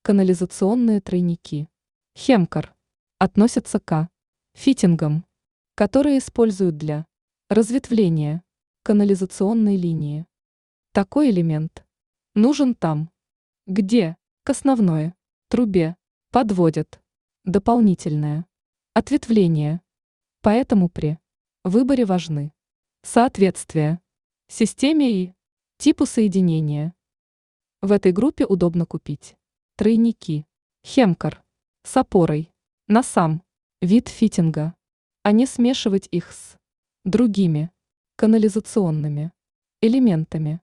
Канализационные тройники. Хемкар относятся к фитингам, которые используют для разветвления канализационной линии. Такой элемент нужен там, где к основной трубе подводят дополнительное ответвление. Поэтому при выборе важны соответствие системе и типу соединения. В этой группе удобно купить тройники Хемкар с опорой на сам вид фитинга, а не смешивать их с другими канализационными элементами.